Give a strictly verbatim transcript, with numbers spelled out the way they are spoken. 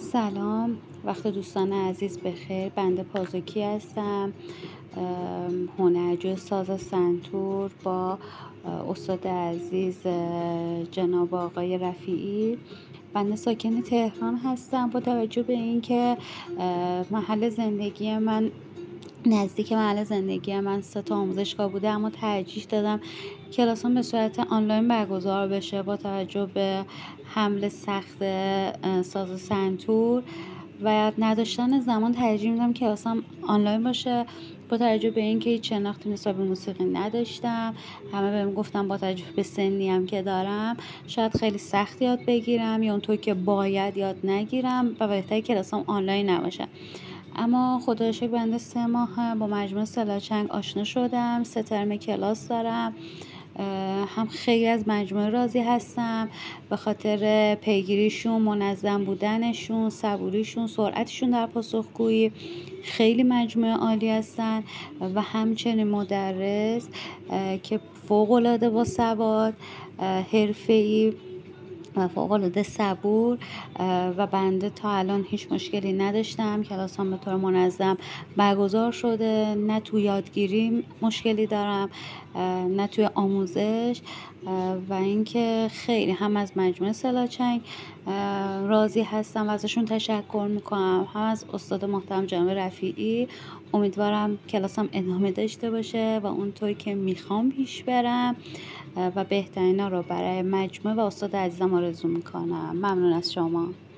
سلام، وقت دوستان عزیز بخیر. بنده پازوکی هستم، ام، هنرجو ساز سنتور با استاد عزیز جناب آقای رفیعی. بنده ساکن تهران هستم. با توجه به اینکه محل زندگی من نزدیک محل زندگی من سه تا آموزشگاه بوده، اما ترجیح دادم کلاسام به صورت آنلاین برگزار بشه. با توجه به حمل سخت ساز سنتور و نداشتن زمان ترجیح میدم کلاسام آنلاین باشه. با توجه به اینکه هیچ شناختی نسبت به موسیقی نداشتم، همه بهم گفتم با توجه به سنی هم که دارم شاید خیلی سخت یاد بگیرم یا اونطور که باید یاد نگیرم و بهتره کلاسام آنلاین نباشه. اما خدا رو شکر بنده سه ماه با مجموعه سلاچنگ آشنا شدم. سه ترم کلاس دارم. هم خیلی از مجموعه راضی هستم به خاطر پیگیریشون، منظم بودنشون، صبوریشون، سرعتشون در پاسخگویی. خیلی مجموعه عالی هستن و همچنین مدرس که فوق‌العاده با سواد، حرفه‌ای و فوق‌العاده صبور و بنده تا الان هیچ مشکلی نداشتم. کلاسام به طور منظم برگزار شده، نه تو یادگیری مشکلی دارم نه توی آموزش. و اینکه خیلی هم از مجموعه سلاچنگ راضی هستم و ازشون تشکر میکنم، هم از استاد محترم جناب رفیعی. امیدوارم کلاسم ادامه داشته باشه و اونطوری که میخوام پیش برم و بهترینا رو برای مجموعه و استاد عزیزم آرزو میکنم. ممنون از شما.